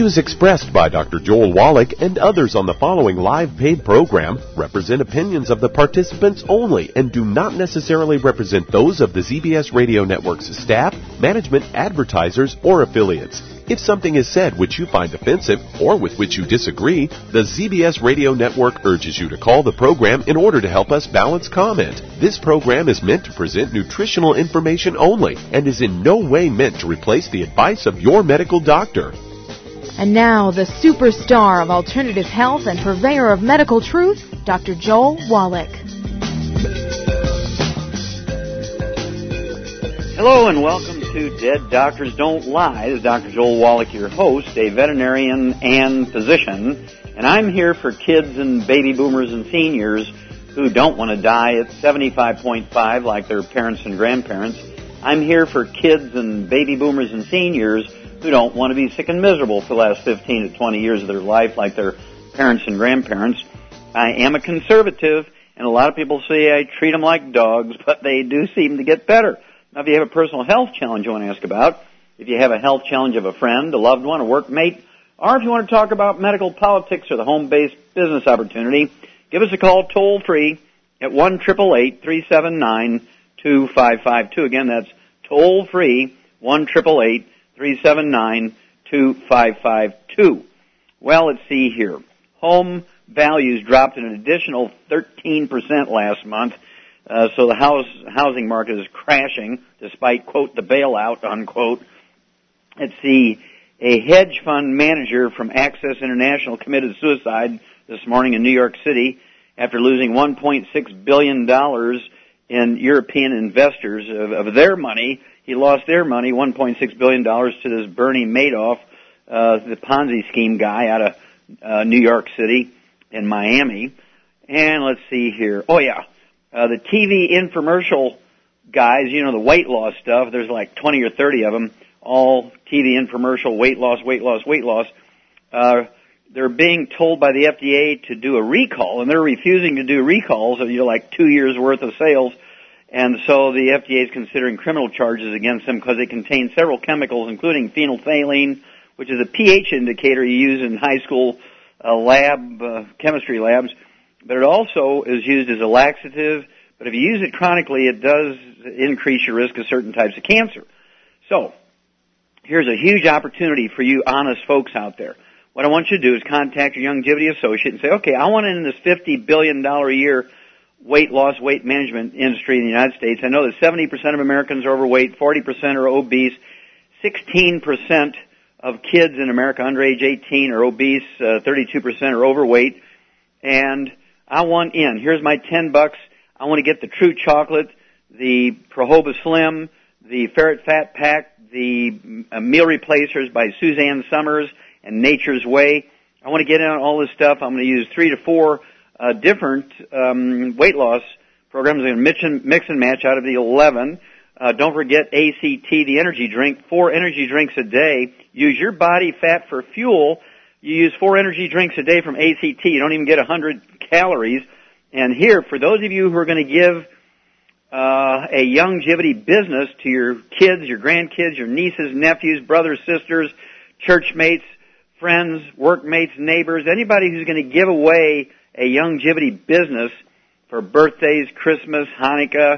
views expressed by Dr. Joel Wallach and others on the following live paid program represent opinions of the participants only and do not necessarily represent those of the ZBS Radio Network's staff, management, advertisers, or affiliates. If something is said which you find offensive or with which you disagree, the ZBS Radio Network urges you to call the program in order to help us balance comment. This program is meant to present nutritional information only and is in no way meant to replace the advice of your medical doctor. And now, the superstar of alternative health and purveyor of medical truth, Dr. Joel Wallach. Hello and welcome to Dead Doctors Don't Lie. This is Dr. Joel Wallach, your host, a veterinarian and physician. And I'm here for kids and baby boomers and seniors who don't want to die at 75.5 like their parents and grandparents. I'm here for kids and baby boomers and seniors who don't want to be sick and miserable for the last 15 to 20 years of their life like their parents and grandparents. I am a conservative, and a lot of people say I treat them like dogs, but they do seem to get better. Now, if you have a personal health challenge you want to ask about, if you have a health challenge of a friend, a loved one, a workmate, or if you want to talk about medical politics or the home-based business opportunity, give us a call toll-free at 1-888-379-2552. Again, that's toll-free, 1-888-379-2552. Well, let's see here. Home values dropped an additional 13% last month. So the housing market is crashing, despite, quote, the bailout, unquote. Let's see, a hedge fund manager from Access International committed suicide this morning in New York City after losing $1.6 billion in European investors of their money. He lost their money, $1.6 billion, to this Bernie Madoff, the Ponzi scheme guy out of New York City and Miami. And let's see here. Oh, yeah. The TV infomercial guys, you know, the weight loss stuff, there's like 20 or 30 of them, all TV infomercial, weight loss. They're being told by the FDA to do a recall, and they're refusing to do recalls of, like 2 years' worth of sales. And so the FDA is considering criminal charges against them because they contain several chemicals, including phenolphthalein, which is a pH indicator you use in high school chemistry labs. But it also is used as a laxative. But if you use it chronically, it does increase your risk of certain types of cancer. So here's a huge opportunity for you honest folks out there. What I want you to do is contact your Youngevity associate and say, okay, I want in this $50 billion a year weight loss, weight management industry in the United States. I know that 70% of Americans are overweight, 40% are obese, 16% of kids in America under age 18 are obese, 32% are overweight, and I want in. Here's my $10. I want to get the True Chocolate, the Prohoba Slim, the Ferret Fat Pack, the Meal Replacers by Suzanne Summers and Nature's Way. I want to get in on all this stuff. I'm going to use 3 to 4 different weight loss programs. I'm going to mix and match out of the 11. Don't forget ACT, the energy drink. 4 energy drinks a day. Use your body fat for fuel. You use 4 energy drinks a day from ACT. You don't even get 100 calories. And here, for those of you who are going to give a Youngevity business to your kids, your grandkids, your nieces, nephews, brothers, sisters, church mates, friends, workmates, neighbors, anybody who's going to give away a Youngevity business for birthdays, Christmas, Hanukkah,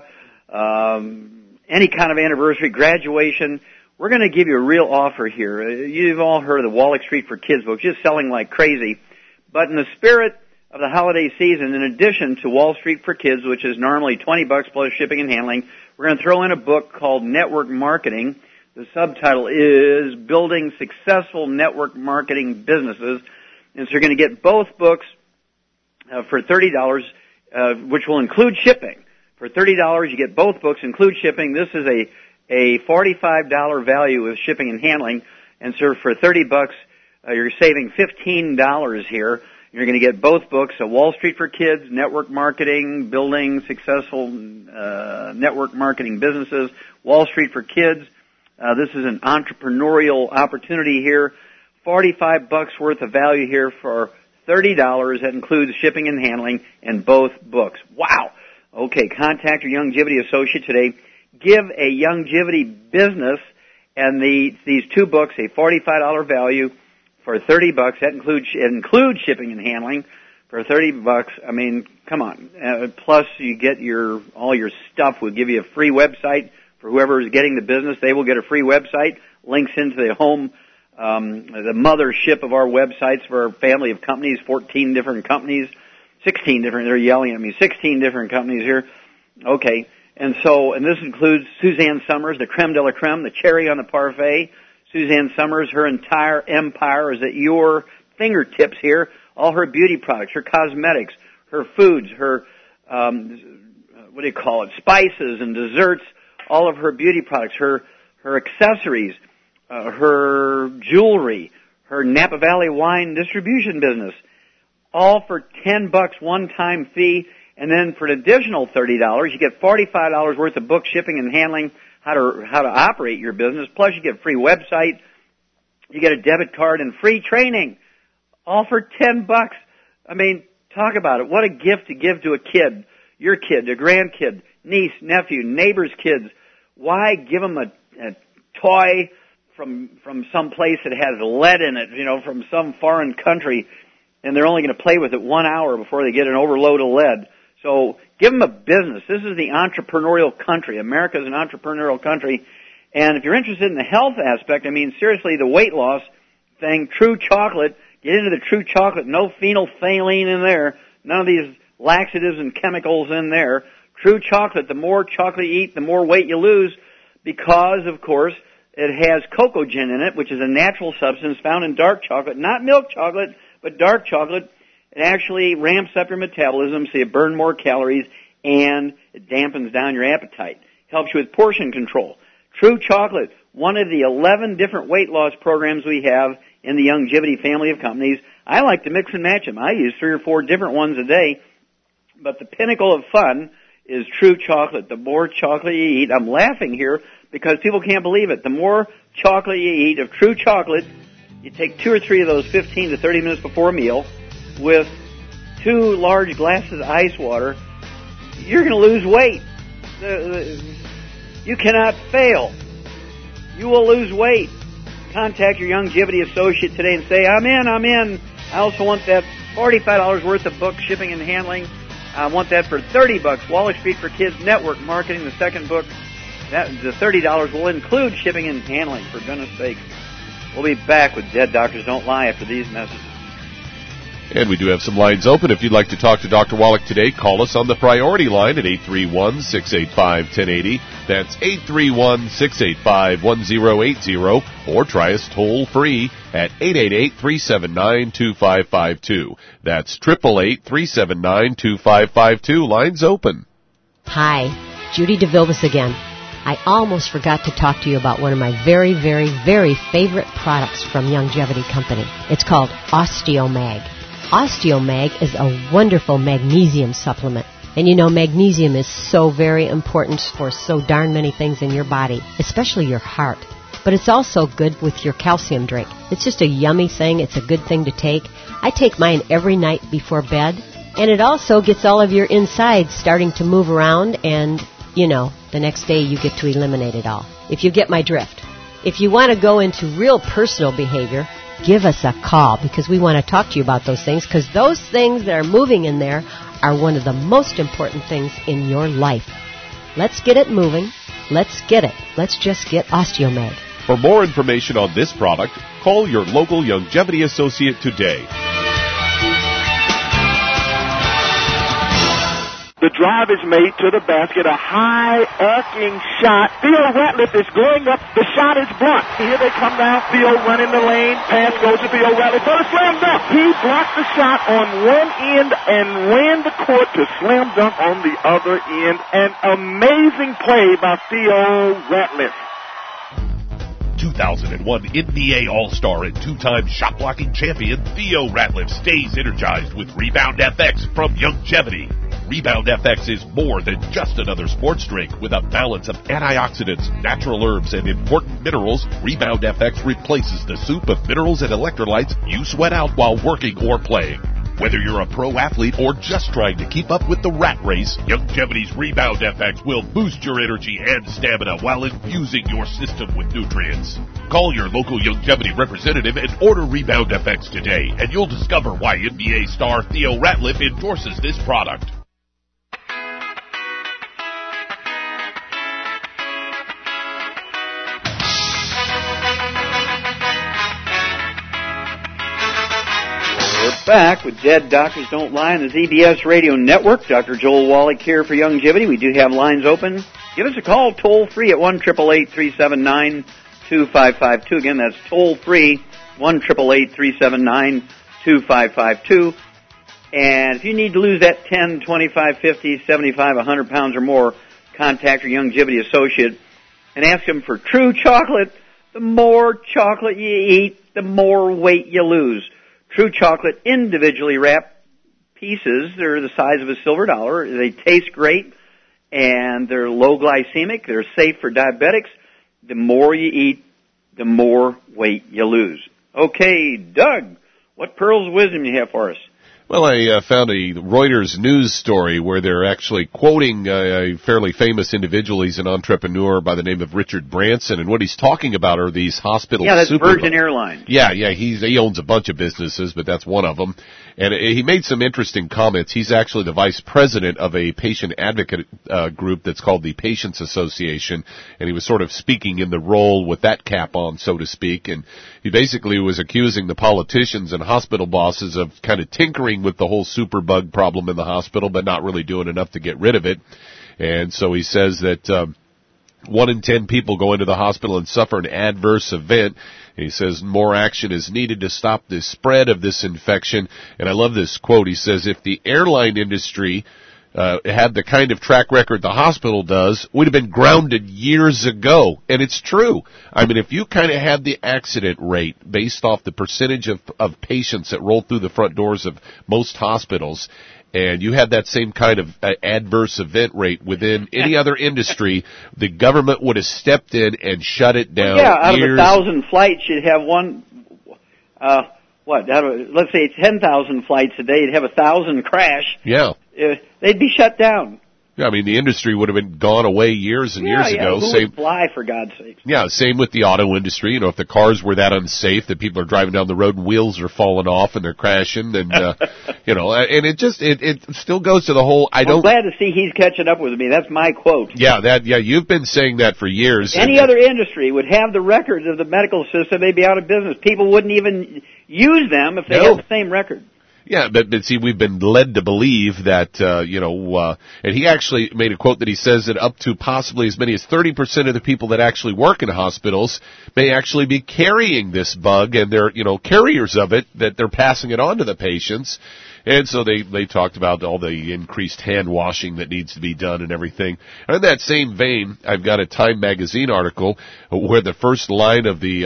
any kind of anniversary, graduation, we're going to give you a real offer here. You've all heard of the Wallach Street for Kids book, just selling like crazy. But in the spirit of the holiday season, in addition to Wall Street for Kids, which is normally $20 plus shipping and handling, we're going to throw in a book called Network Marketing. The subtitle is Building Successful Network Marketing Businesses. And so you're going to get both books for $30, which will include shipping. For $30, you get both books, include shipping. This is a $45 value with shipping and handling. And so for $30, you're saving $15 here. You're going to get both books, Wall Street for Kids, Network Marketing, Building Successful Network Marketing Businesses, Wall Street for Kids. This is an entrepreneurial opportunity here. $45 worth of value here for $30. That includes shipping and handling and both books. Wow. Okay, contact your Youngevity associate today. Give a Youngevity business and these 2 books a $45 value for $30. That includes shipping and handling. For $30, I mean, come on. Plus, you get all your stuff. We'll give you a free website for whoever is getting the business. They will get a free website. Links into the home, the mothership of our websites for our family of companies. 14 different companies, 16 different. They're yelling at me. 16 different companies here. Okay, and this includes Suzanne Summers, the creme de la creme, the cherry on the parfait. Suzanne Summers, her entire empire is at your fingertips here. All her beauty products, her cosmetics, her foods, her, spices and desserts, all of her beauty products, her accessories, her jewelry, her Napa Valley wine distribution business, all for $10 one-time fee. And then for an additional $30, you get $45 worth of book shipping and handling, how to operate your business. Plus you get a free website, you get a debit card and free training. All for $10. I mean, talk about it. What a gift to give to a kid, your kid, a grandkid, niece, nephew, neighbor's kids. Why give them a toy from some place that has lead in it, from some foreign country, and they're only going to play with it 1 hour before they get an overload of lead. So give them a business. This is the entrepreneurial country. America is an entrepreneurial country. And if you're interested in the health aspect, I mean, seriously, the weight loss thing, True Chocolate, get into the True Chocolate, no phenolphthalein in there, none of these laxatives and chemicals in there. True Chocolate, the more chocolate you eat, the more weight you lose because, of course, it has cocogen in it, which is a natural substance found in dark chocolate, not milk chocolate, but dark chocolate. It actually ramps up your metabolism so you burn more calories, and it dampens down your appetite. Helps you with portion control. True Chocolate, one of the 11 different weight loss programs we have in the Youngevity family of companies. I like to mix and match them. I use 3 or 4 different ones a day, but the pinnacle of fun is True Chocolate. The more chocolate you eat, I'm laughing here because people can't believe it. The more chocolate you eat of True Chocolate, you take 2 or 3 of those 15 to 30 minutes before a meal with 2 large glasses of ice water, you're going to lose weight. You cannot fail. You will lose weight. Contact your Youngevity associate today and say, I'm in. I also want that $45 worth of book shipping and handling. I want that for $30. Wallace Street for Kids Network Marketing, the second book. The $30 will include shipping and handling, for goodness sake. We'll be back with Dead Doctors Don't Lie after these messages. And we do have some lines open. If you'd like to talk to Dr. Wallach today, call us on the priority line at 831-685-1080. That's 831-685-1080. Or try us toll free at 888-379-2552. That's 888-379-2552. Lines open. Hi, Judy DeVilbiss again. I almost forgot to talk to you about one of my very, very, very favorite products from Youngevity Company. It's called OsteoMag. OsteoMag is a wonderful magnesium supplement. And you know, magnesium is so very important for so darn many things in your body, especially your heart. But it's also good with your calcium drink. It's just a yummy thing. It's a good thing to take. I take mine every night before bed. And it also gets all of your insides starting to move around, and, you know, the next day you get to eliminate it all, if you get my drift. If you want to go into real personal behavior, give us a call, because we want to talk to you about those things, because those things that are moving in there are one of the most important things in your life. Let's get it moving. Let's get it. Let's just get OsteoMag. For more information on this product, call your local Youngevity associate today. The drive is made to the basket, a high arcing shot. Theo Ratliff is going up. The shot is blocked. Here they come now. Theo running the lane. Pass goes to Theo Ratliff for the slam dunk. He blocked the shot on one end and ran the court to slam dunk on the other end. An amazing play by Theo Ratliff. 2001 NBA All-Star and 2-time shot-blocking champion Theo Ratliff stays energized with Rebound FX from Youngevity. Rebound FX is more than just another sports drink. With a balance of antioxidants, natural herbs, and important minerals, Rebound FX replaces the soup of minerals and electrolytes you sweat out while working or playing. Whether you're a pro athlete or just trying to keep up with the rat race, Youngevity's Rebound FX will boost your energy and stamina while infusing your system with nutrients. Call your local Youngevity representative and order Rebound FX today, and you'll discover why NBA star Theo Ratliff endorses this product. Back with Dead Doctors Don't Lie on the ZBS Radio Network. Dr. Joel Wallach here for Youngevity. We do have lines open. Give us a call toll free at 1-888-379-2552. Again, that's toll free 1-888-379-2552. And if you need to lose that 10, 25, 50, 75, 100 pounds or more, contact your Youngevity associate and ask them for True Chocolate. The more chocolate you eat, the more weight you lose. True Chocolate individually wrapped pieces. They're the size of a silver dollar. They taste great, and they're low glycemic. They're safe for diabetics. The more you eat, the more weight you lose. Okay, Doug, what pearls of wisdom do you have for us? Well, I found a Reuters news story where they're actually quoting a fairly famous individual. He's an entrepreneur by the name of Richard Branson, and what he's talking about are these hospital that's Virgin Airlines. Yeah, he owns a bunch of businesses, but that's one of them. And he made some interesting comments. He's actually the vice president of a patient advocate group that's called the Patients Association, and he was sort of speaking in the role with that cap on, so to speak, and he basically was accusing the politicians and hospital bosses of kind of tinkering with the whole superbug problem in the hospital, but not really doing enough to get rid of it. And so he says that 1 in 10 people go into the hospital and suffer an adverse event. He says more action is needed to stop the spread of this infection. And I love this quote. He says, if the airline industry had the kind of track record the hospital does, we'd have been grounded years ago. And it's true. I mean, if you kind of had the accident rate based off the percentage of patients that roll through the front doors of most hospitals, and you had that same kind of adverse event rate within any other industry, the government would have stepped in and shut it down. Out of 1,000 flights, you'd have one, let's say 10,000 flights a day, you'd have 1,000 crash. Yeah. They'd be shut down. Yeah, I mean, the industry would have been gone away years and years ago. Who would fly, for God's sake? Yeah, same with the auto industry. You know, if the cars were that unsafe that people are driving down the road and wheels are falling off and they're crashing, and you know, and it still goes to the whole. I'm glad to see he's catching up with me. That's my quote. Yeah, you've been saying that for years. Any other industry would have the records of the medical system, they'd be out of business. People wouldn't even use them if they had the same record. Yeah, but see, we've been led to believe that, and he actually made a quote that he says that up to possibly as many as 30% of the people that actually work in hospitals may actually be carrying this bug, and they're, carriers of it, that they're passing it on to the patients. And so they talked about all the increased hand washing that needs to be done and everything. And in that same vein, I've got a Time magazine article where the first line of the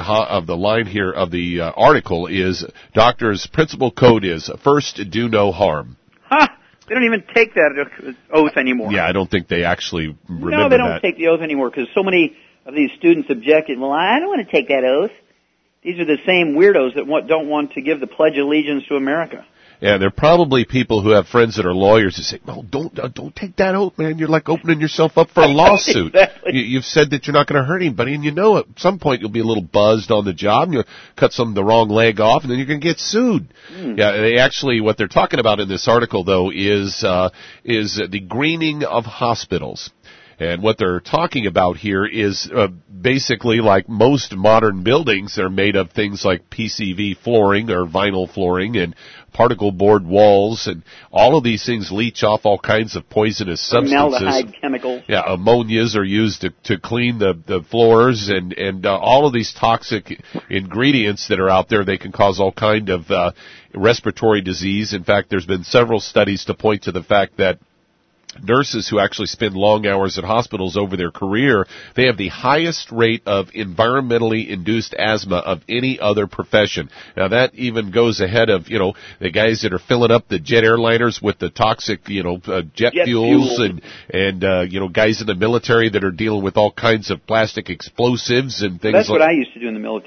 article is, doctor's principal code is, first, do no harm. They don't even take that oath anymore. Yeah, I don't think they actually remember that. No, they don't take the oath anymore because so many of these students objected, well, I don't want to take that oath. These are the same weirdos that don't want to give the Pledge of Allegiance to America. Yeah, they're probably people who have friends that are lawyers who say, "No, don't take that oath, man. You're like opening yourself up for a lawsuit. Exactly. You've said that you're not going to hurt anybody, and at some point you'll be a little buzzed on the job, and you'll cut the wrong leg off, and then you're going to get sued." Yeah, what they're talking about in this article though is the greening of hospitals. And what they're talking about here is basically, like most modern buildings, they're made of things like PCV flooring or vinyl flooring and particle board walls, and all of these things leach off all kinds of poisonous substances. Formaldehyde chemicals. Yeah, ammonias are used to clean the floors, and all of these toxic ingredients that are out there, they can cause all kind of respiratory disease. In fact, there's been several studies to point to the fact that nurses who actually spend long hours at hospitals over their career, they have the highest rate of environmentally induced asthma of any other profession. Now that even goes ahead of, the guys that are filling up the jet airliners with the toxic, jet fuels and guys in the military that are dealing with all kinds of plastic explosives and things. That's what I used to do in the military.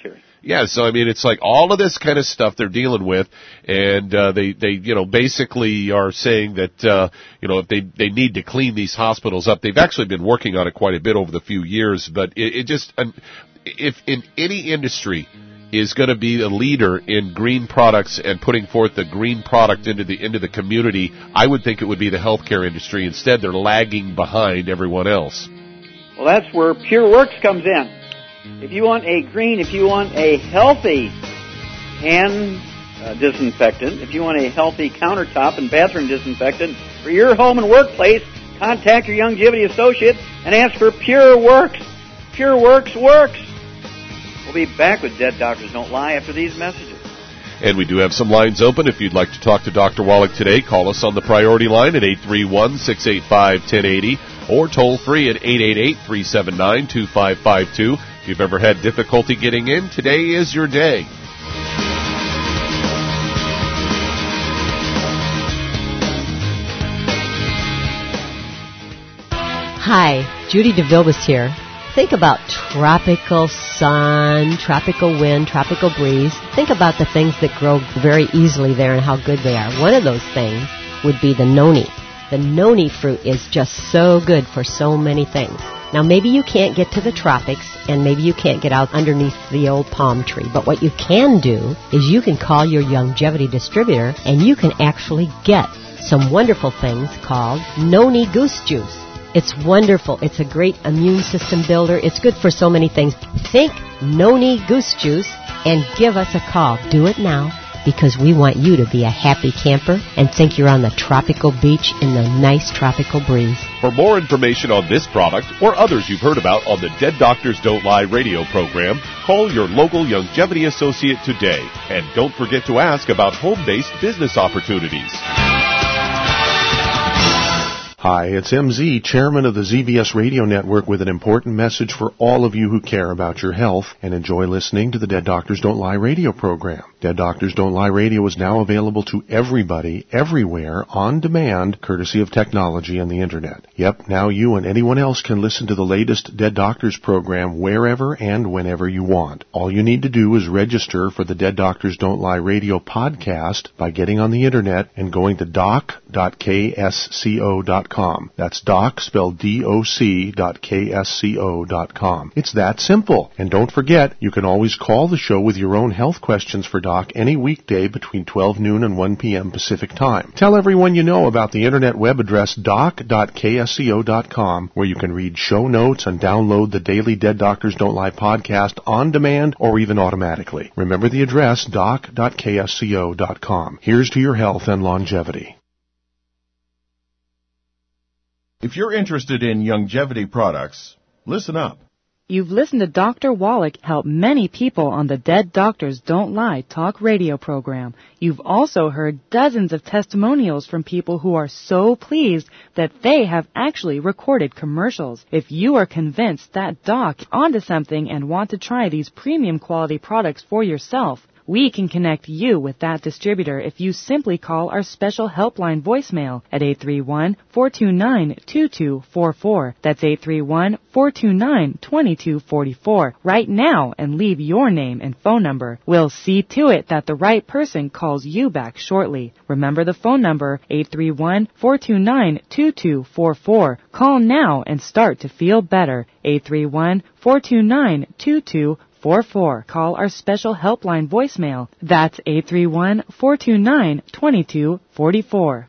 Yeah, so I mean, it's like all of this kind of stuff they're dealing with, and they basically are saying that if they need to clean these hospitals up. They've actually been working on it quite a bit over the few years, but it just if in any industry is going to be a leader in green products and putting forth the green product into the community, I would think it would be the healthcare industry. Instead, they're lagging behind everyone else. Well, that's where Pure Works comes in. If you want a healthy hand disinfectant, if you want a healthy countertop and bathroom disinfectant for your home and workplace, contact your Youngevity associate and ask for Pure Works. Pure Works works. We'll be back with Dead Doctors Don't Lie after these messages. And we do have some lines open. If you'd like to talk to Dr. Wallach today, call us on the priority line at 831-685-1080 or toll free at 888-379-2552. If you've ever had difficulty getting in, today is your day. Hi, Judy DeVilbiss here. Think about tropical sun, tropical wind, tropical breeze. Think about the things that grow very easily there and how good they are. One of those things would be the noni. The noni fruit is just so good for so many things. Now, maybe you can't get to the tropics, and maybe you can't get out underneath the old palm tree, but what you can do is you can call your Youngevity distributor, and you can actually get some wonderful things called noni goose juice. It's wonderful. It's a great immune system builder. It's good for so many things. Think noni goose juice and give us a call. Do it now, because we want you to be a happy camper and think you're on the tropical beach in the nice tropical breeze. For more information on this product or others you've heard about on the Dead Doctors Don't Lie radio program, call your local Youngevity associate today. And don't forget to ask about home-based business opportunities. Hi, it's MZ, chairman of the ZBS Radio Network, with an important message for all of you who care about your health and enjoy listening to the Dead Doctors Don't Lie radio program. Dead Doctors Don't Lie radio is now available to everybody, everywhere, on demand, courtesy of technology and the Internet. Yep, now you and anyone else can listen to the latest Dead Doctors program wherever and whenever you want. All you need to do is register for the Dead Doctors Don't Lie radio podcast by getting on the Internet and going to doc.ksco.com. That's doc, spelled doc.ksco.com. It's that simple. And don't forget, you can always call the show with your own health questions for Doc any weekday between 12 noon and 1 p.m. Pacific Time. Tell everyone you know about the Internet web address doc.ksco.com, where you can read show notes and download the daily Dead Doctors Don't Lie podcast on demand or even automatically. Remember the address, doc.ksco.com. Here's to your health and longevity. If you're interested in Youngevity products, listen up. You've listened to Dr. Wallach help many people on the Dead Doctors Don't Lie talk radio program. You've also heard dozens of testimonials from people who are so pleased that they have actually recorded commercials. If you are convinced that Doc is onto something and want to try these premium quality products for yourself, we can connect you with that distributor if you simply call our special helpline voicemail at 831-429-2244. That's 831-429-2244 right now and leave your name and phone number. We'll see to it that the right person calls you back shortly. Remember the phone number, 831-429-2244. Call now and start to feel better. 831-429-2244. Call our special helpline voicemail. That's 831-429-2244.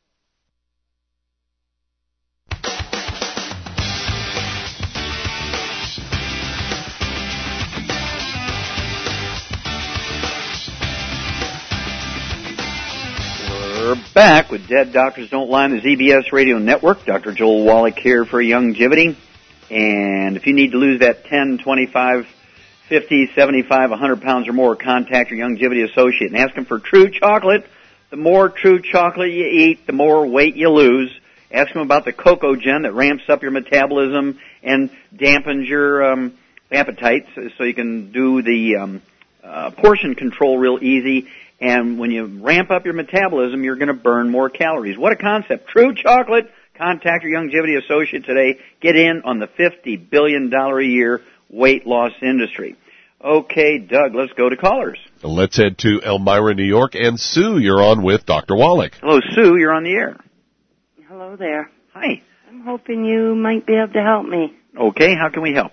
We're back with Dead Doctors Don't Lie on the ZBS Radio Network. Dr. Joel Wallach here for Youngevity. And if you need to lose that 10, 25, 50, 75, 100 pounds or more, contact your Youngevity associate and ask them for True Chocolate. The more True Chocolate you eat, the more weight you lose. Ask them about the CocoGen that ramps up your metabolism and dampens your appetite so you can do the portion control real easy. And when you ramp up your metabolism, you're going to burn more calories. What a concept. True Chocolate. Contact your Youngevity associate today. Get in on the $50 billion a year weight loss industry. Okay, Doug, let's go to callers. Let's head to Elmira, New York. And Sue, you're on with Dr. Wallach. Hello, Sue. You're on the air. Hello there. Hi. I'm hoping you might be able to help me. Okay, how can we help?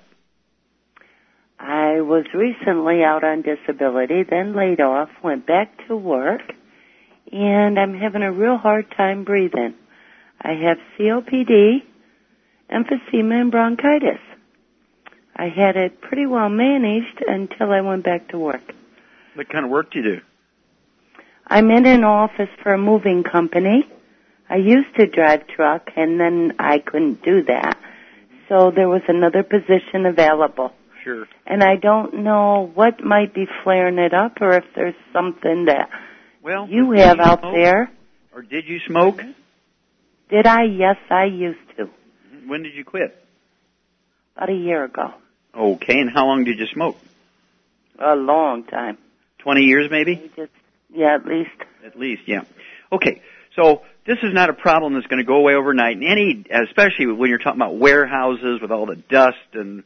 I was recently out on disability, then laid off, went back to work, and I'm having a real hard time breathing. I have COPD, emphysema, and bronchitis. I had it pretty well managed until I went back to work. What kind of work do you do? I'm in an office for a moving company. I used to drive truck, and then I couldn't do that. So there was another position available. Sure. And I don't know what might be flaring it up or if there's something that you have out there. Or did you smoke? Did I? Yes, I used to. When did you quit? About a year ago. Okay, and how long did you smoke? A long time. 20 years maybe? Yeah, at least. At least, yeah. Okay, so this is not a problem that's going to go away overnight. And especially when you're talking about warehouses with all the dust and,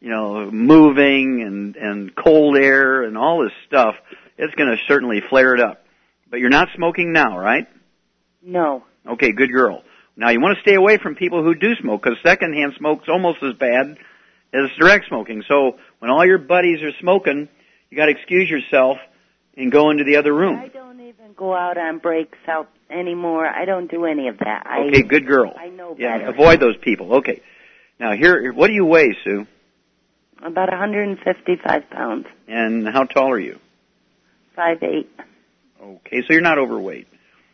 moving and cold air and all this stuff, it's going to certainly flare it up. But you're not smoking now, right? No. Okay, good girl. Now, you want to stay away from people who do smoke, because secondhand smoke's almost as bad as direct smoking. So when all your buddies are smoking, you got to excuse yourself and go into the other room. I don't even go out on breaks out anymore. I don't do any of that. Okay, good girl. I know better. Yeah, avoid those people. Okay. Now, what do you weigh, Sue? About 155 pounds. And how tall are you? 5'8". Okay, so you're not overweight.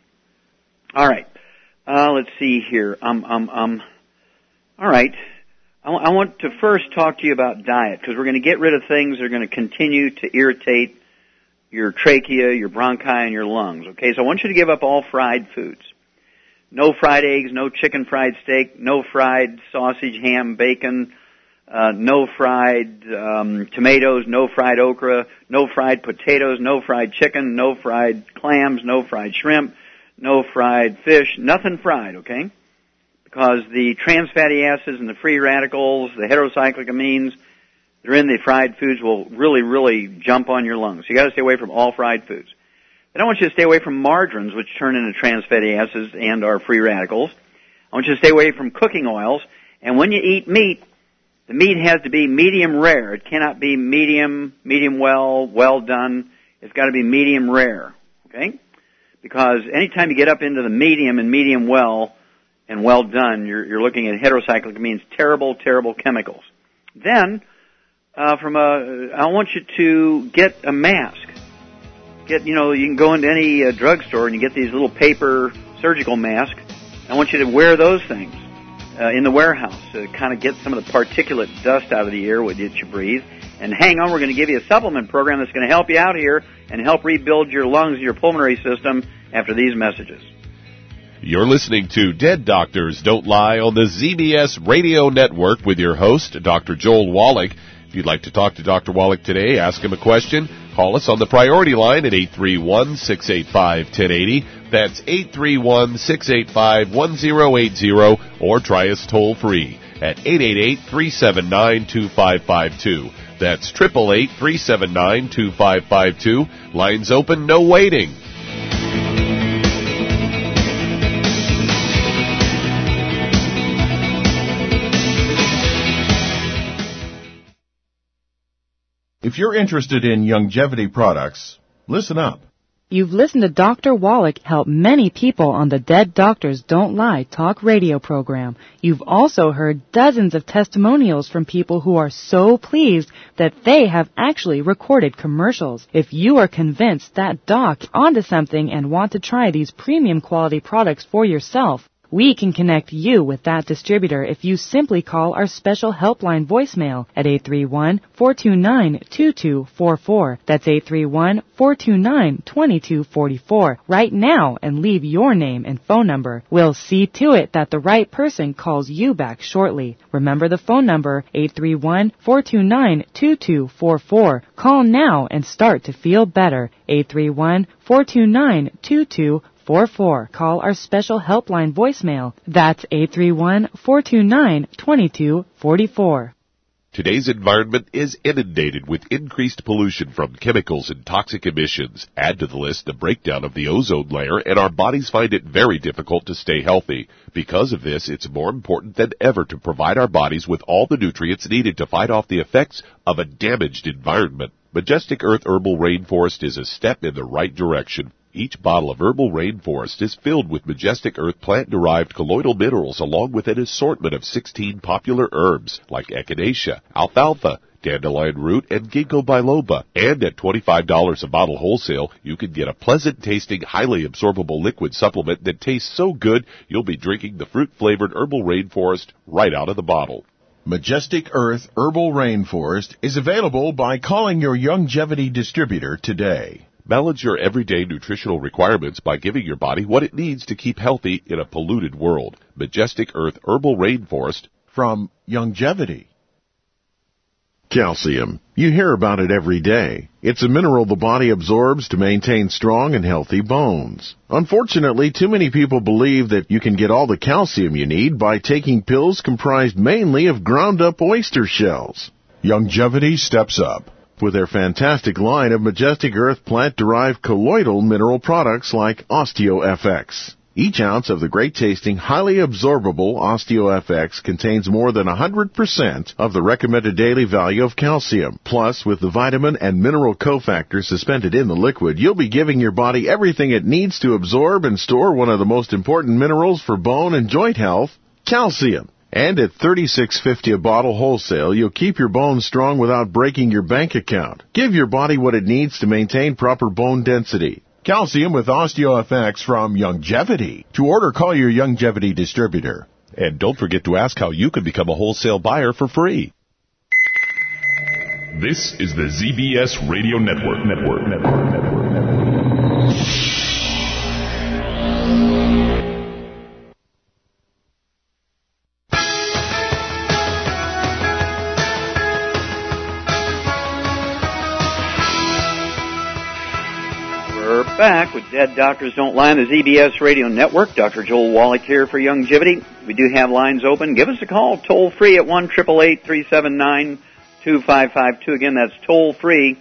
All right. Let's see here. All right. I want to first talk to you about diet, because we're going to get rid of things that are going to continue to irritate your trachea, your bronchi, and your lungs. Okay, so I want you to give up all fried foods. No fried eggs, no chicken fried steak, no fried sausage, ham, bacon, no fried tomatoes, no fried okra, no fried potatoes, no fried chicken, no fried clams, no fried shrimp, no fried fish, nothing fried, okay? Because the trans fatty acids and the free radicals, the heterocyclic amines, that are in the fried foods will really, really jump on your lungs. So you got to stay away from all fried foods. Then I want you to stay away from margarines, which turn into trans fatty acids and are free radicals. I want you to stay away from cooking oils. And when you eat meat, the meat has to be medium rare. It cannot be medium well done. It's got to be medium rare, okay? Because anytime you get up into the medium and medium well and well done, you're looking at heterocyclic amines, terrible, terrible chemicals. Then, I want you to get a mask. You can go into any drugstore and you get these little paper surgical masks. I want you to wear those things in the warehouse to kind of get some of the particulate dust out of the air that you breathe. And hang on, we're going to give you a supplement program that's going to help you out here and help rebuild your lungs and your pulmonary system after these messages. You're listening to Dead Doctors Don't Lie on the ZBS Radio Network with your host, Dr. Joel Wallach. If you'd like to talk to Dr. Wallach today, ask him a question, call us on the priority line at 831-685-1080. That's 831-685-1080, or try us toll free at 888-379-2552. That's 888-379-2552. Lines open, no waiting. If you're interested in longevity products, listen up. You've listened to Dr. Wallach help many people on the Dead Doctors Don't Lie talk radio program. You've also heard dozens of testimonials from people who are so pleased that they have actually recorded commercials. If you are convinced that doc onto something and want to try these premium quality products for yourself, we can connect you with that distributor if you simply call our special helpline voicemail at 831-429-2244. That's 831-429-2244 right now and leave your name and phone number. We'll see to it that the right person calls you back shortly. Remember the phone number, 831-429-2244. Call now and start to feel better. 831-429-2244. Call our special helpline voicemail. That's 831-429-2244. Today's environment is inundated with increased pollution from chemicals and toxic emissions. Add to the list the breakdown of the ozone layer, and our bodies find it very difficult to stay healthy. Because of this, it's more important than ever to provide our bodies with all the nutrients needed to fight off the effects of a damaged environment. Majestic Earth Herbal Rainforest is a step in the right direction. Each bottle of Herbal Rainforest is filled with Majestic Earth plant-derived colloidal minerals along with an assortment of 16 popular herbs like echinacea, alfalfa, dandelion root, and ginkgo biloba. And at $25 a bottle wholesale, you can get a pleasant-tasting, highly absorbable liquid supplement that tastes so good you'll be drinking the fruit-flavored Herbal Rainforest right out of the bottle. Majestic Earth Herbal Rainforest is available by calling your Youngevity distributor today. Balance your everyday nutritional requirements by giving your body what it needs to keep healthy in a polluted world. Majestic Earth Herbal Rainforest from Youngevity. Calcium. You hear about it every day. It's a mineral the body absorbs to maintain strong and healthy bones. Unfortunately, too many people believe that you can get all the calcium you need by taking pills comprised mainly of ground-up oyster shells. Youngevity steps up with their fantastic line of Majestic Earth plant-derived colloidal mineral products like OsteoFX. Each ounce of the great-tasting, highly absorbable OsteoFX contains more than 100% of the recommended daily value of calcium. Plus, with the vitamin and mineral cofactors suspended in the liquid, you'll be giving your body everything it needs to absorb and store one of the most important minerals for bone and joint health, calcium. And at $36.50 a bottle wholesale, you'll keep your bones strong without breaking your bank account. Give your body what it needs to maintain proper bone density. Calcium with OsteoFX from Youngevity. To order, call your Youngevity distributor. And don't forget to ask how you can become a wholesale buyer for free. This is the ZBS Radio Network. Back with Dead Doctors Don't Lie on the ZBS Radio Network. Dr. Joel Wallach here for Youngevity. We do have lines open. Give us a call toll free at 1-888-379-2552. Again, that's toll free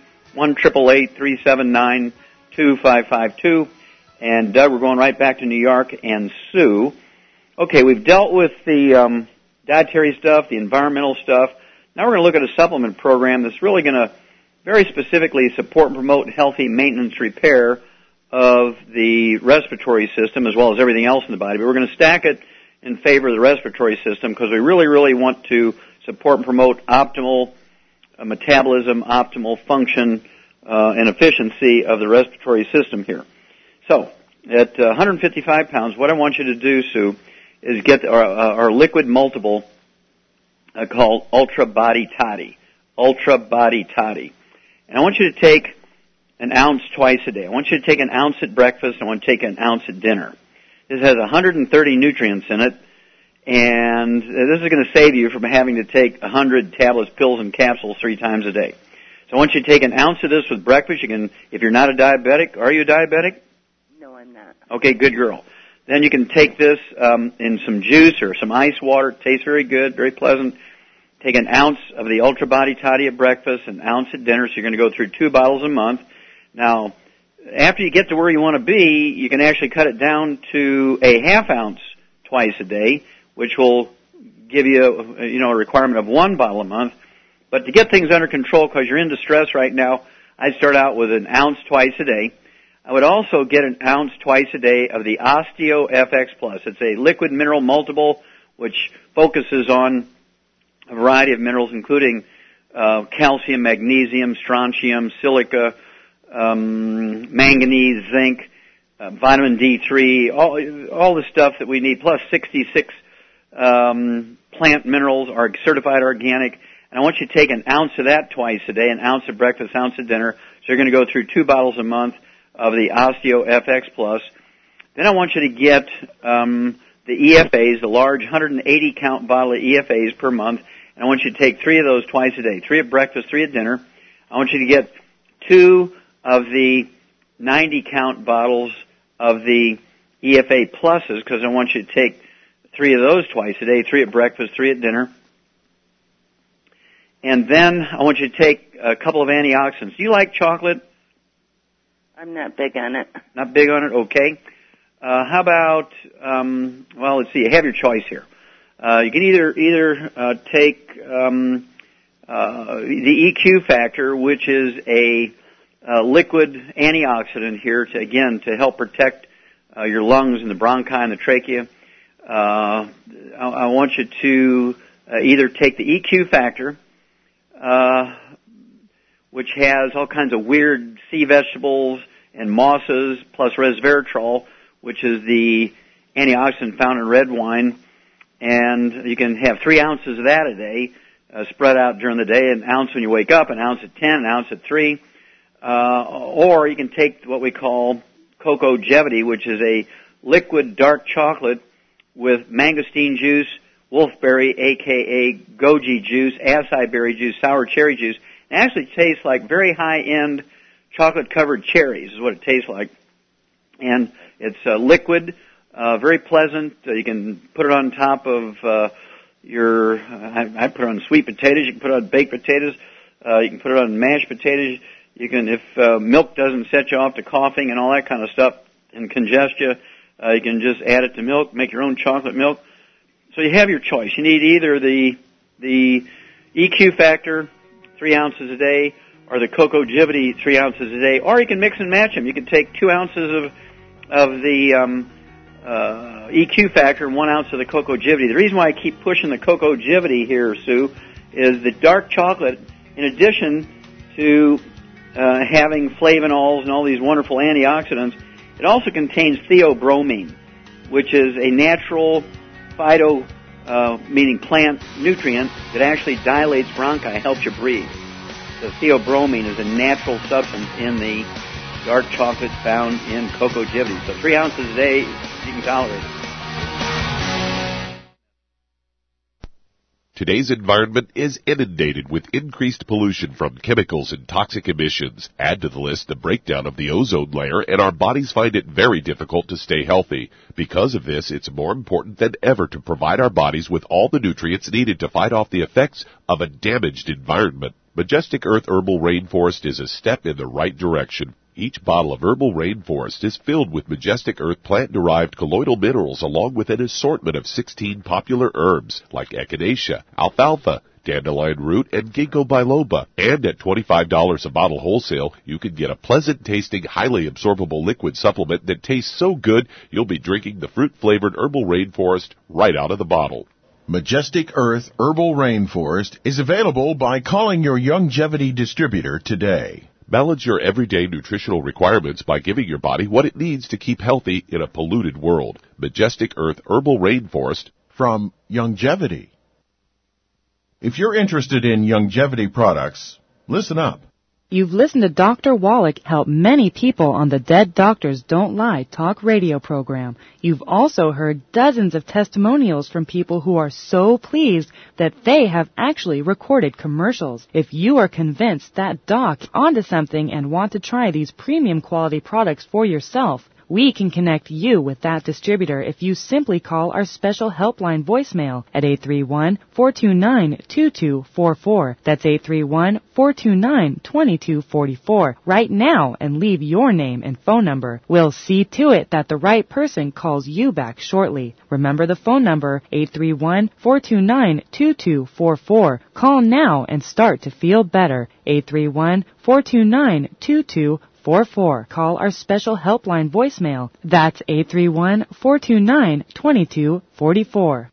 1-888-379-2552. And Doug, we're going right back to New York and Sue. Okay, we've dealt with the dietary stuff, the environmental stuff. Now we're going to look at a supplement program that's really going to very specifically support and promote healthy maintenance repair of the respiratory system as well as everything else in the body. But we're going to stack it in favor of the respiratory system because we really want to support and promote optimal metabolism, optimal function, and efficiency of the respiratory system here. So, at 155 pounds, what I want you to do, Sue, is get our liquid multiple called Ultra Body Toddy. Ultra Body Toddy. And I want you to take an ounce twice a day. I want you to take an ounce at breakfast. I want you to take an ounce at dinner. This has 130 nutrients in it, and this is going to save you from having to take 100 tablets, pills, and capsules 3 times a day. So I want you to take an ounce of this with breakfast. You can, if you're not a diabetic, are you a diabetic? No, I'm not. Okay, good girl. Then you can take this in some juice or some ice water. It tastes very good, very pleasant. Take an ounce of the Ultra Body Toddy at breakfast, an ounce at dinner, so you're going to go through 2 bottles a month. Now, after you get to where you want to be, you can actually cut it down to a half ounce twice a day, which will give you a requirement of 1 bottle a month. But to get things under control, because you're in distress right now, I'd start out with an ounce twice a day. I would also get an ounce twice a day of the OsteoFX Plus. It's a liquid mineral multiple, which focuses on a variety of minerals, including calcium, magnesium, strontium, silica, manganese, zinc, vitamin D3, all the stuff that we need, plus 66 plant minerals are certified organic. And I want you to take an ounce of that twice a day, an ounce at breakfast, ounce at dinner. So you're going to go through 2 bottles a month of the OsteoFX Plus. Then I want you to get the EFAs, the large 180 count bottle of EFAs per month. And I want you to take 3 of those twice a day, 3 at breakfast, 3 at dinner. I want you to get 2 of the 90 count bottles of the EFA Pluses, because I want you to take 3 of those twice a day, 3 at breakfast, 3 at dinner. And then I want you to take a couple of antioxidants. Do you like chocolate? I'm not big on it. Not big on it? Okay. How about, well, let's see. You have your choice here. You can either take the EQ factor, which is a liquid antioxidant here to help protect your lungs and the bronchi and the trachea. I want you to either take the EQ factor, which has all kinds of weird sea vegetables and mosses, plus resveratrol, which is the antioxidant found in red wine, and you can have 3 ounces of that a day, spread out during the day, an ounce when you wake up, an ounce at 10, an ounce at 3, or you can take what we call Cocogevity, which is a liquid dark chocolate with mangosteen juice, wolfberry, aka goji juice, acai berry juice, sour cherry juice. It actually tastes like very high-end chocolate-covered cherries is what it tastes like. And it's liquid, very pleasant. You can put it on top of I put it on sweet potatoes. You can put it on baked potatoes. You can put it on mashed potatoes. You can, if milk doesn't set you off to coughing and all that kind of stuff and congest you, you can just add it to milk, make your own chocolate milk. So you have your choice. You need either the EQ factor, 3 ounces a day, or the Cocogevity, 3 ounces a day, or you can mix and match them. You can take 2 ounces of the EQ factor and 1 ounce of the Cocogevity. The reason why I keep pushing the Cocogevity here, Sue, is the dark chocolate, in addition to having flavonols and all these wonderful antioxidants, it also contains theobromine, which is a natural phyto, meaning plant nutrient that actually dilates bronchi, helps you breathe. The theobromine is a natural substance in the dark chocolate found in Cocogevity. So 3 ounces a day, you can tolerate it. Today's environment is inundated with increased pollution from chemicals and toxic emissions. Add to the list the breakdown of the ozone layer, and our bodies find it very difficult to stay healthy. Because of this, it's more important than ever to provide our bodies with all the nutrients needed to fight off the effects of a damaged environment. Majestic Earth Herbal Rainforest is a step in the right direction. Each bottle of Herbal Rainforest is filled with Majestic Earth plant-derived colloidal minerals along with an assortment of 16 popular herbs like echinacea, alfalfa, dandelion root, and ginkgo biloba. And at $25 a bottle wholesale, you can get a pleasant-tasting, highly absorbable liquid supplement that tastes so good you'll be drinking the fruit-flavored Herbal Rainforest right out of the bottle. Majestic Earth Herbal Rainforest is available by calling your Youngevity distributor today. Balance your everyday nutritional requirements by giving your body what it needs to keep healthy in a polluted world. Majestic Earth Herbal Rainforest from Youngevity. If you're interested in Youngevity products, listen up. You've listened to Dr. Wallach help many people on the Dead Doctors Don't Lie talk radio program. You've also heard dozens of testimonials from people who are so pleased that they have actually recorded commercials. If you are convinced that doc is onto something and want to try these premium quality products for yourself, we can connect you with that distributor if you simply call our special helpline voicemail at 831-429-2244. That's 831-429-2244 right now and leave your name and phone number. We'll see to it that the right person calls you back shortly. Remember the phone number, 831-429-2244. Call now and start to feel better. 831-429-2244. Call our special helpline voicemail. That's 831-429-2244.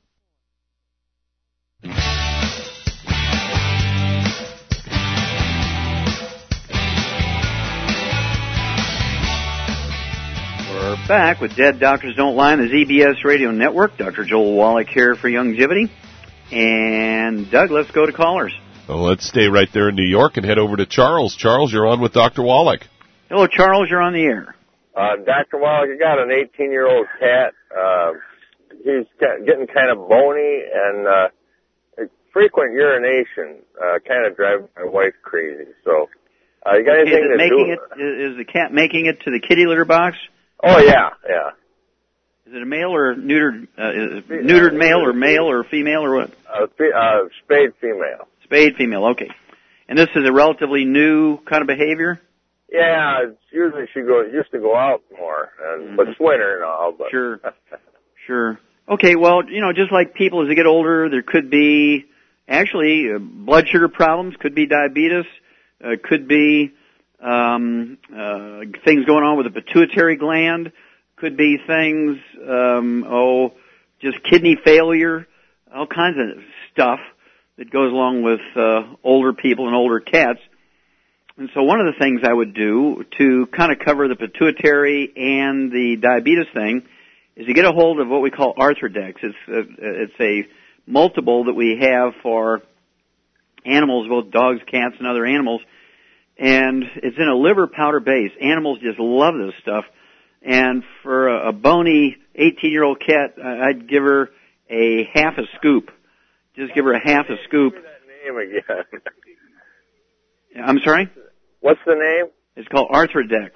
We're back with Dead Doctors Don't Lie on the ZBS Radio Network. Dr. Joel Wallach here for Youngevity. And Doug, let's go to callers. Well, let's stay right there in New York and head over to Charles. Charles, you're on with Dr. Wallach. Hello, Charles. You're on the air. Dr. Wallach, I got an 18-year-old cat. He's getting kind of bony and frequent urination kind of drives my wife crazy. So, you got anything to do? Is the cat making it to the kitty litter box? Oh, yeah. Is it a male or neutered? Neutered male or female or what? Spayed female. Spayed female, okay. And this is a relatively new kind of behavior? Yeah, it's usually she used to go out more, but it's winter and all. But Sure. Okay, well, just like people as they get older, there could be actually blood sugar problems, could be diabetes, could be things going on with the pituitary gland, could be things, just kidney failure, all kinds of stuff that goes along with older people and older cats. And so one of the things I would do to kind of cover the pituitary and the diabetes thing is to get a hold of what we call Arthrodex. It's a multiple that we have for animals, both dogs, cats, and other animals. And it's in a liver powder base. Animals just love this stuff. And for a bony 18-year-old cat, I'd give her a half a scoop. Just give her a half a scoop. That name again. I'm sorry? What's the name? It's called Arthrodex.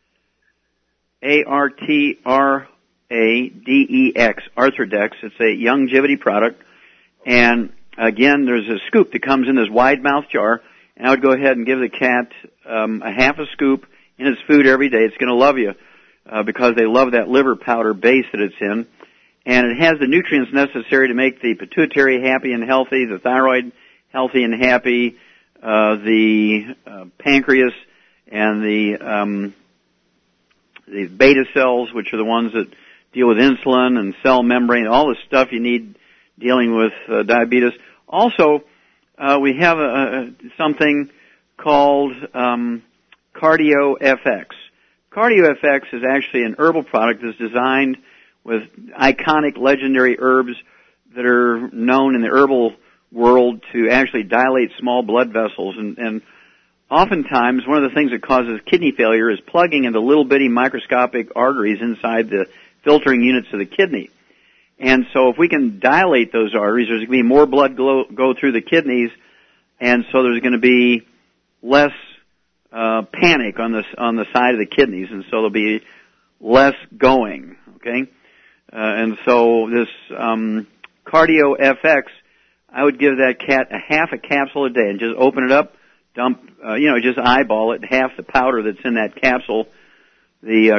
Arthrodex. Arthrodex. It's a Youngevity product. And again, there's a scoop that comes in this wide mouth jar. And I would go ahead and give the cat a half a scoop in its food every day. It's going to love you because they love that liver powder base that it's in. And it has the nutrients necessary to make the pituitary happy and healthy, the thyroid healthy and happy, the pancreas and the beta cells, which are the ones that deal with insulin and cell membrane, all the stuff you need dealing with diabetes. Also, we have something called Cardio FX. Cardio FX is actually an herbal product that's designed with iconic legendary herbs that are known in the herbal world to actually dilate small blood vessels. And oftentimes, one of the things that causes kidney failure is plugging into little bitty microscopic arteries inside the filtering units of the kidney. And so if we can dilate those arteries, there's going to be more blood go through the kidneys, and so there's going to be less panic on the side of the kidneys, and so there'll be less going, okay? And so this Cardio FX, I would give that cat a half a capsule a day and just open it up, dump, just eyeball it, half the powder that's in that capsule, the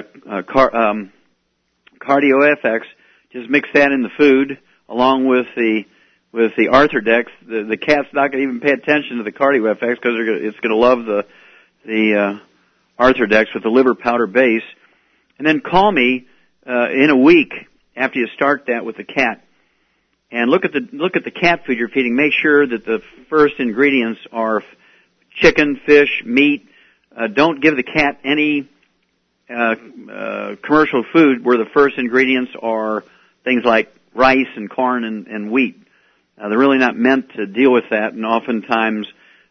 Cardio FX, just mix that in the food along with the Arthrodex. The cat's not going to even pay attention to the Cardio FX because it's going to love the Arthrodex with the liver powder base. And then call me in a week after you start that with the cat, and look at the cat food you're feeding. Make sure that the first ingredients are chicken, fish, meat. Don't give the cat any commercial food where the first ingredients are things like rice and corn and wheat. They're really not meant to deal with that, and oftentimes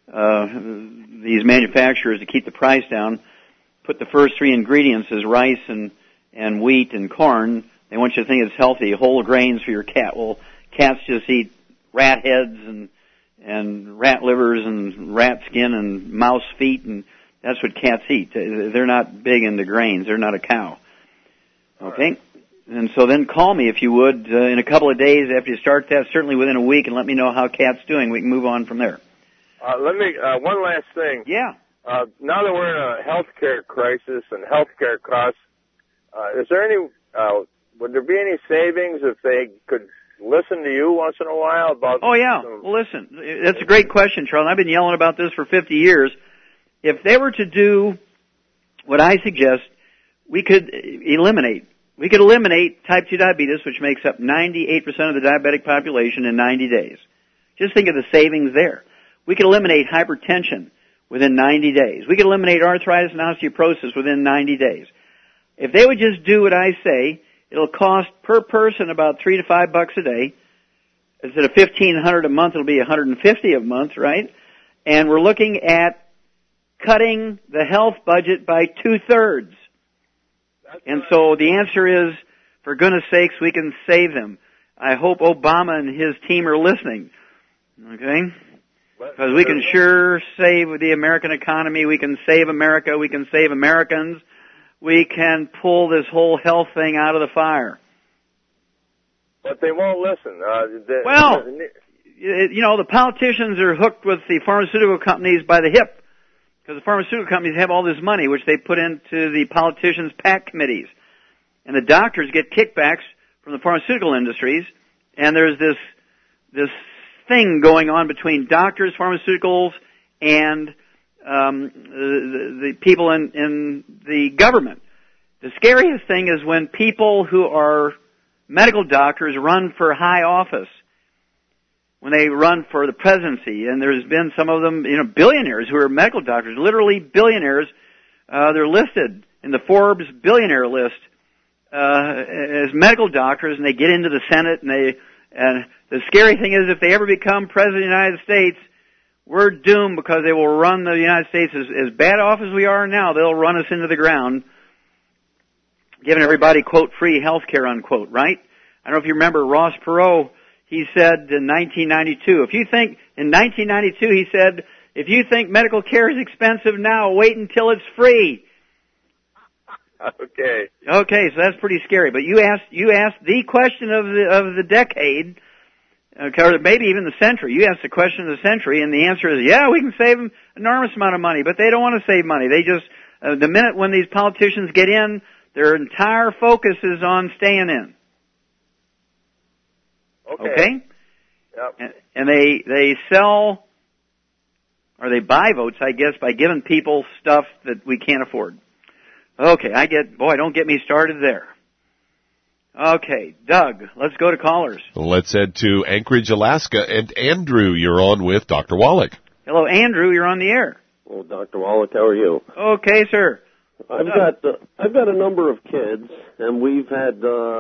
these manufacturers, to keep the price down, put the first three ingredients as rice and wheat and corn. They want you to think it's healthy, whole grains for your cat. Well, cats just eat rat heads and rat livers and rat skin and mouse feet, and that's what cats eat. They're not big into grains. They're not a cow. Okay? And so then call me, if you would, in a couple of days after you start that, certainly within a week, and let me know how cat's doing. We can move on from there. One last thing. Yeah. Now that we're in a healthcare crisis and healthcare costs, is there any, would there be any savings if they could listen to you once in a while about? Oh yeah. Well, listen, that's a great question, Charles. I've been yelling about this for 50 years. If they were to do what I suggest, we could eliminate type 2 diabetes, which makes up 98% of the diabetic population in 90 days. Just think of the savings there. We could eliminate hypertension within 90 days. We could eliminate arthritis and osteoporosis within 90 days. If they would just do what I say, it'll cost per person about $3 to $5 a day. Instead of $1,500 a month, it'll be $150 a month, right? And we're looking at cutting the health budget by 2/3. And so the answer is, for goodness sakes, we can save them. I hope Obama and his team are listening. Okay? Because we can sure save the American economy. We can save America. We can save Americans. We can pull this whole health thing out of the fire. But they won't listen. the politicians are hooked with the pharmaceutical companies by the hip, because the pharmaceutical companies have all this money which they put into the politicians' PAC committees. And the doctors get kickbacks from the pharmaceutical industries, and there's this thing going on between doctors, pharmaceuticals, and the people in the government. The scariest thing is when people who are medical doctors run for high office, when they run for the presidency, and there's been some of them, billionaires who are medical doctors, literally billionaires. They're listed in the Forbes billionaire list as medical doctors, and they get into the Senate, and the scary thing is if they ever become president of the United States, we're doomed, because they will run the United States as bad off as we are now. They'll run us into the ground, giving everybody, quote, free health care, unquote, right? I don't know if you remember Ross Perot. He said in 1992, he said, if you think medical care is expensive now, wait until it's free. Okay, so that's pretty scary. But you asked the question of the decade, or maybe even the century. You asked the question of the century, and the answer is, yeah, we can save them an enormous amount of money, but they don't want to save money. They just, the minute when these politicians get in, their entire focus is on staying in. Okay? Yep. And they sell, or they buy votes, I guess, by giving people stuff that we can't afford. Okay, don't get me started there. Okay, Doug, let's go to callers. Let's head to Anchorage, Alaska, and Andrew, you're on with Dr. Wallach. Hello, Andrew, you're on the air. Well, Dr. Wallach, how are you? Okay, sir. I've got a number of kids, and we've had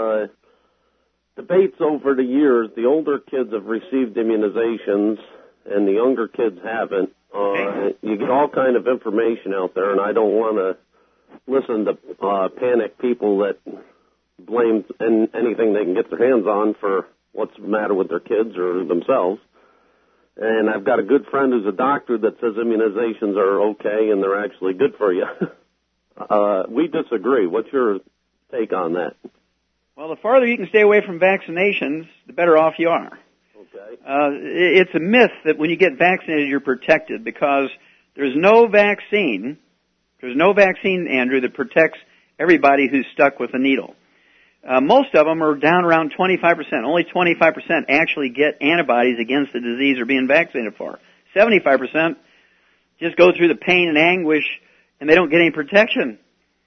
debates over the years. The older kids have received immunizations, and the younger kids haven't. You get all kind of information out there, and I don't want to listen to panic people that blame anything they can get their hands on for what's the matter with their kids or themselves. And I've got a good friend who's a doctor that says immunizations are okay and they're actually good for you. We disagree. What's your take on that? Well, the farther you can stay away from vaccinations, the better off you are. Okay. It's a myth that when you get vaccinated, you're protected, because there's no vaccine, Andrew, that protects everybody who's stuck with a needle. Most of them are down around 25%. Only 25% actually get antibodies against the disease they're being vaccinated for. 75% just go through the pain and anguish, and they don't get any protection.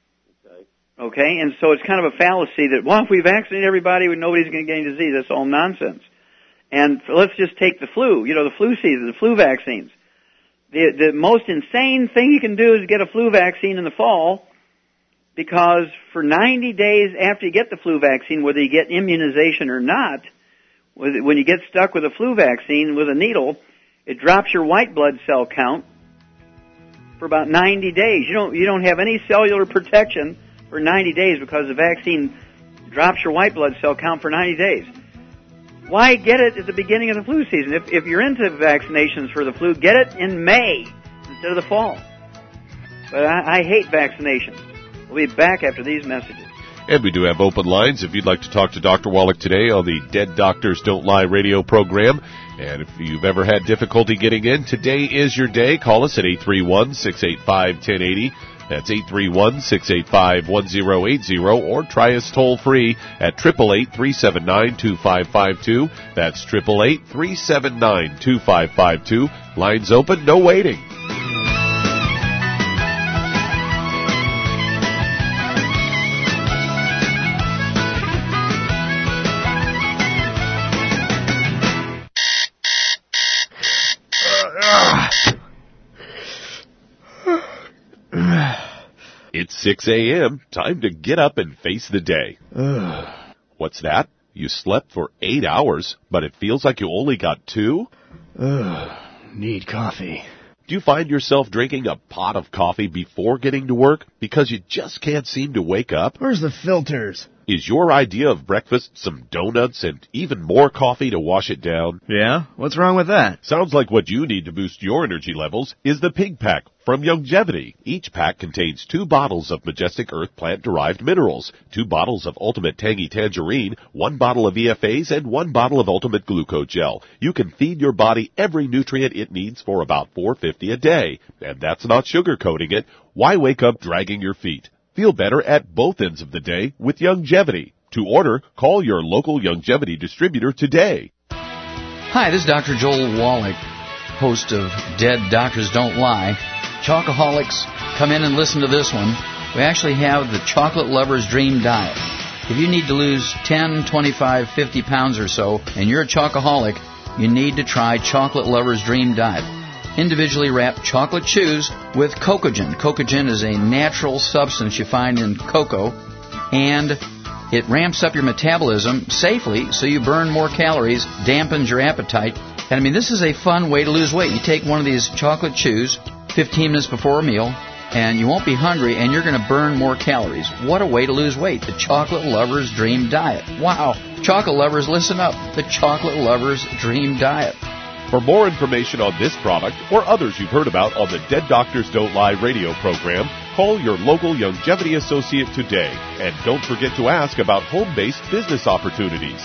Okay, and so it's kind of a fallacy that, well, if we vaccinate everybody, nobody's going to get any disease. That's all nonsense. And let's just take the flu, the flu season, the flu vaccines. The most insane thing you can do is get a flu vaccine in the fall, because for 90 days after you get the flu vaccine, whether you get immunization or not, when you get stuck with a flu vaccine with a needle, it drops your white blood cell count for about 90 days. You don't have any cellular protection for 90 days because the vaccine drops your white blood cell count for 90 days. Why get it at the beginning of the flu season? If you're into vaccinations for the flu, get it in May instead of the fall. But I hate vaccinations. We'll be back after these messages. And we do have open lines if you'd like to talk to Dr. Wallach today on the Dead Doctors Don't Lie radio program. And if you've ever had difficulty getting in, today is your day. Call us at 831-685-1080. That's 831-685-1080, or try us toll-free at 888-379-2552. That's 888-379-2552. Lines open, no waiting. It's 6 a.m. Time to get up and face the day. What's that? You slept for 8 hours, but it feels like you only got 2? Need coffee. Do you find yourself drinking a pot of coffee before getting to work because you just can't seem to wake up? Where's the filters? Is your idea of breakfast some donuts and even more coffee to wash it down? Yeah? What's wrong with that? Sounds like what you need to boost your energy levels is the Pig Pack from Youngevity. Each pack contains 2 bottles of Majestic Earth plant-derived minerals, 2 bottles of Ultimate Tangy Tangerine, 1 bottle of EFAs, and 1 bottle of Ultimate Glucogel. You can feed your body every nutrient it needs for about $4.50 a day. And that's not sugarcoating it. Why wake up dragging your feet? Feel better at both ends of the day with Youngevity. To order, call your local Youngevity distributor today. Hi, this is Dr. Joel Wallach, host of Dead Doctors Don't Lie. Chocoholics, come in and listen to this one. We actually have the Chocolate Lover's Dream Diet. If you need to lose 10, 25, 50 pounds or so, and you're a chocoholic, you need to try Chocolate Lover's Dream Diet. Individually wrapped chocolate chews with Cocogen. Cocogen is a natural substance you find in cocoa, and it ramps up your metabolism safely so you burn more calories, dampens your appetite. And I mean, this is a fun way to lose weight. You take one of these chocolate chews 15 minutes before a meal, and you won't be hungry, and you're going to burn more calories. What a way to lose weight. The Chocolate Lover's Dream Diet. Wow. Chocolate lovers, listen up. The Chocolate Lover's Dream Diet. For more information on this product or others you've heard about on the Dead Doctors Don't Lie radio program, call your local Youngevity associate today. And don't forget to ask about home-based business opportunities.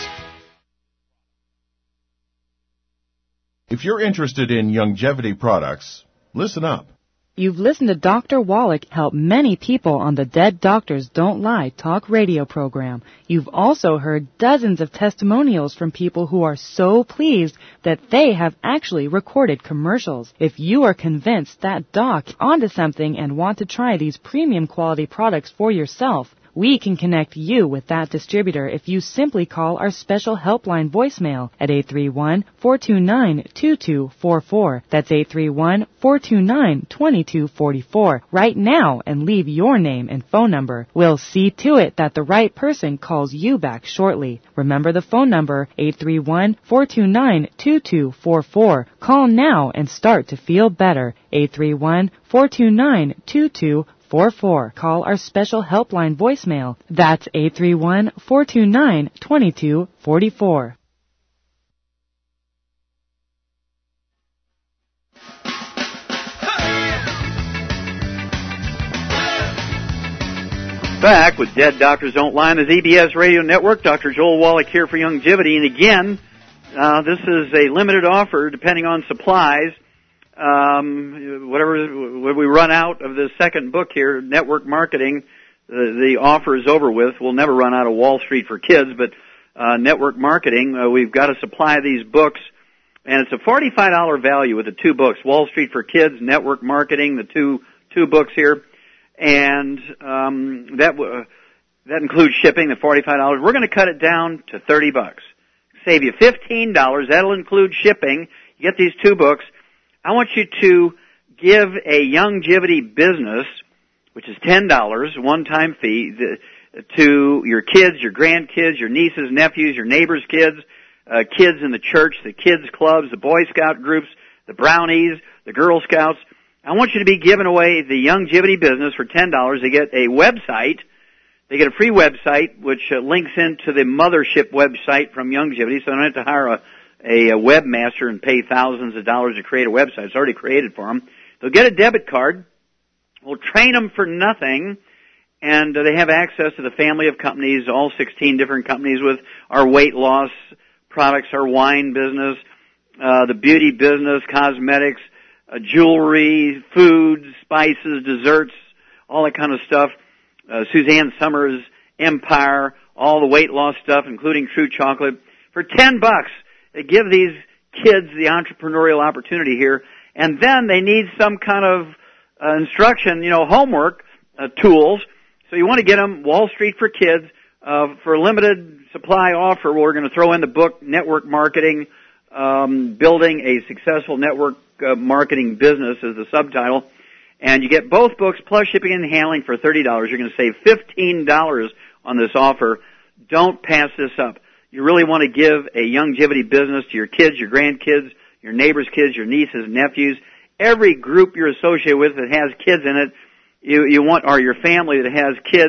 If you're interested in Youngevity products, listen up. You've listened to Dr. Wallach help many people on the Dead Doctors Don't Lie talk radio program. You've also heard dozens of testimonials from people who are so pleased that they have actually recorded commercials. If you are convinced that doc is onto something and want to try these premium quality products for yourself, we can connect you with that distributor if you simply call our special helpline voicemail at 831-429-2244. That's 831-429-2244 right now and leave your name and phone number. We'll see to it that the right person calls you back shortly. Remember the phone number, 831-429-2244. Call now and start to feel better. 831-429-2244. Call our special helpline voicemail. That's 831-429-2244. Back with Dead Doctors Don't Lie on the ZBS Radio Network. Dr. Joel Wallach here for Youngevity. And again, this is a limited offer depending on supplies. When we run out of the second book here, Network Marketing, the offer is over with. We'll never run out of Wall Street for Kids, but Network Marketing, we've got to supply these books, and it's a $45 value with the 2 books, Wall Street for Kids, Network Marketing, the two books here, and that includes shipping, the $45. We're going to cut it down to $30. Save you $15. That'll include shipping. You get these 2 books. I want you to give a Youngevity business, which is $10, one-time fee, to your kids, your grandkids, your nieces, nephews, your neighbors' kids, kids in the church, the kids' clubs, the Boy Scout groups, the Brownies, the Girl Scouts. I want you to be giving away the Youngevity business for $10. They get a website. They get a free website, which links into the mothership website from Youngevity, so they don't have to hire a webmaster and pay thousands of dollars to create a website. It's already created for them. They'll get a debit card. We'll train them for nothing, and they have access to the family of companies, all 16 different companies with our weight loss products, our wine business, the beauty business, cosmetics, jewelry, foods, spices, desserts, all that kind of stuff. Suzanne Summers, Empire, all the weight loss stuff, including True Chocolate, for $10. They give these kids the entrepreneurial opportunity here, and then they need some kind of instruction, homework tools. So you want to get them Wall Street for Kids for a limited supply offer. We're going to throw in the book Network Marketing, Building a Successful Network Marketing Business is the subtitle. And you get both books plus shipping and handling for $30. You're going to save $15 on this offer. Don't pass this up. You really want to give a Youngevity business to your kids, your grandkids, your neighbors' kids, your nieces, nephews, every group you're associated with that has kids in it. You want, or your family that has kids.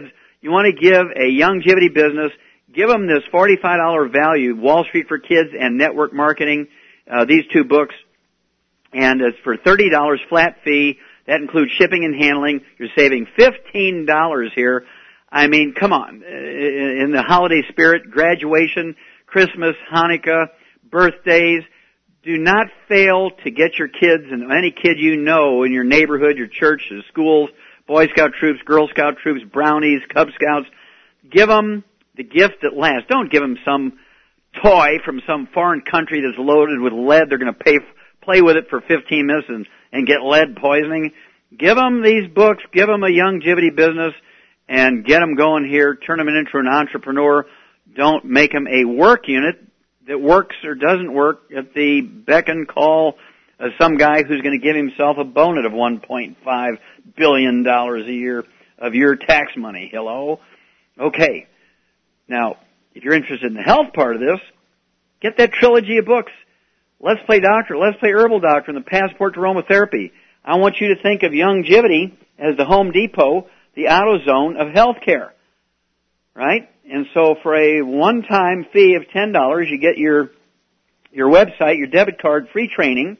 You want to give a longevity business, give them this $45 value, Wall Street for Kids and Network Marketing, these two books, and it's for $30 flat fee. That includes shipping and handling. You're saving $15 here. I mean, come on. In the holiday spirit, graduation, Christmas, Hanukkah, birthdays, do not fail to get your kids and any kid you know in your neighborhood, your church, your schools, Boy Scout troops, Girl Scout troops, Brownies, Cub Scouts. Give them the gift that lasts. Don't give them some toy from some foreign country that's loaded with lead. They're going to play with it for 15 minutes and get lead poisoning. Give them these books. Give them a longevity business and get them going here. Turn them into an entrepreneur. Don't make them a work unit that works or doesn't work at the beck and call of some guy who's going to give himself a bonus of $1.5 billion a year of your tax money. Hello? Okay. Now, if you're interested in the health part of this, get that trilogy of books. Let's Play Doctor, Let's Play Herbal Doctor, and the Passport to Aromatherapy. I want you to think of longevity as the Home Depot, the AutoZone of healthcare. Right? And so for a one-time fee of $10, you get your website, your debit card, free training,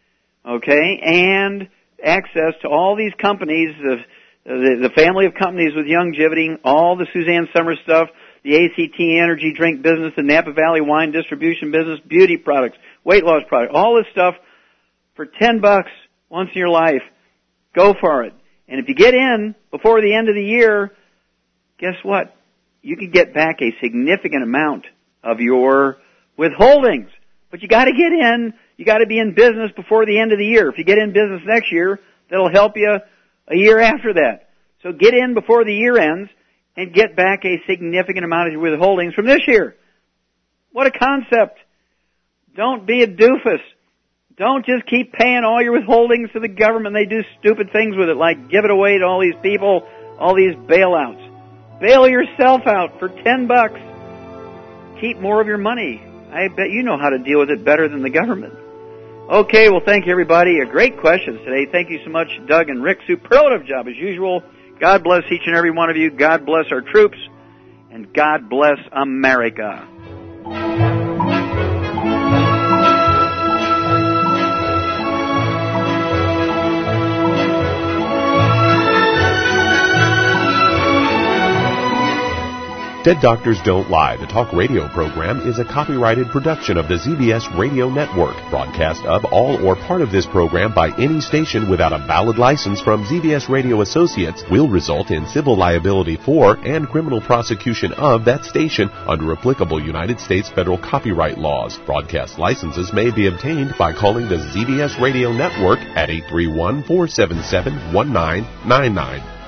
okay, and access to all these companies, the family of companies with longevity, all the Suzanne Summers stuff, the ACT energy drink business, the Napa Valley wine distribution business, beauty products, weight loss products, all this stuff for $10 once in your life. Go for it. And if you get in before the end of the year, guess what? You can get back a significant amount of your withholdings. But you got to get in. You got to be in business before the end of the year. If you get in business next year, that'll help you a year after that. So get in before the year ends and get back a significant amount of your withholdings from this year. What a concept. Don't be a doofus. Don't just keep paying all your withholdings to the government. They do stupid things with it, like give it away to all these people, all these bailouts. Bail yourself out for $10. Keep more of your money. I bet you know how to deal with it better than the government. Okay, well, thank you, everybody. Great questions today. Thank you so much, Doug and Rick. Superlative job, as usual. God bless each and every one of you. God bless our troops. And God bless America. Dead Doctors Don't Lie, the talk radio program, is a copyrighted production of the ZBS Radio Network. Broadcast of all or part of this program by any station without a valid license from ZBS Radio Associates will result in civil liability for and criminal prosecution of that station under applicable United States federal copyright laws. Broadcast licenses may be obtained by calling the ZBS Radio Network at 831-477-1999.